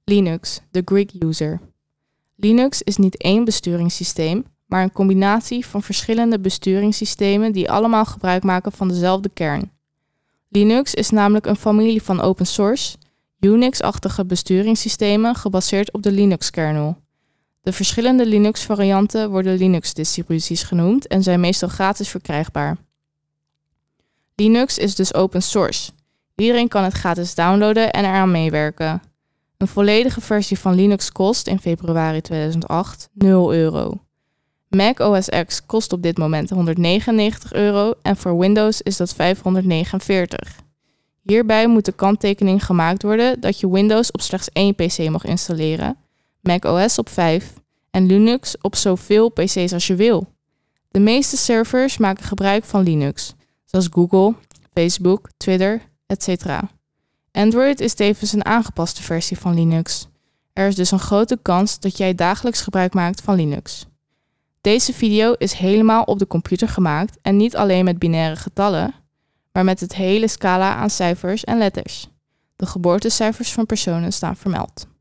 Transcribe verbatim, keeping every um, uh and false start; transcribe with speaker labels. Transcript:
Speaker 1: Linux, de Greek user. Linux is niet één besturingssysteem, maar een combinatie van verschillende besturingssystemen die allemaal gebruik maken van dezelfde kern. Linux is namelijk een familie van open source, Unix-achtige besturingssystemen gebaseerd op de Linux-kernel. De verschillende Linux-varianten worden Linux-distributies genoemd en zijn meestal gratis verkrijgbaar. Linux is dus open source. Iedereen kan het gratis downloaden en eraan meewerken. Een volledige versie van Linux kost in februari tweeduizend acht nul euro. Mac O S X kost op dit moment honderdnegenennegentig euro en voor Windows is dat vijfhonderdnegenenveertig. Hierbij moet de kanttekening gemaakt worden dat je Windows op slechts één pc mag installeren, Mac O S op vijf en Linux op zoveel pc's als je wil. De meeste servers maken gebruik van Linux, zoals Google, Facebook, Twitter, et cetera. Android is tevens een aangepaste versie van Linux. Er is dus een grote kans dat jij dagelijks gebruik maakt van Linux. Deze video is helemaal op de computer gemaakt en niet alleen met binaire getallen, maar met het hele scala aan cijfers en letters. De geboortecijfers van personen staan vermeld.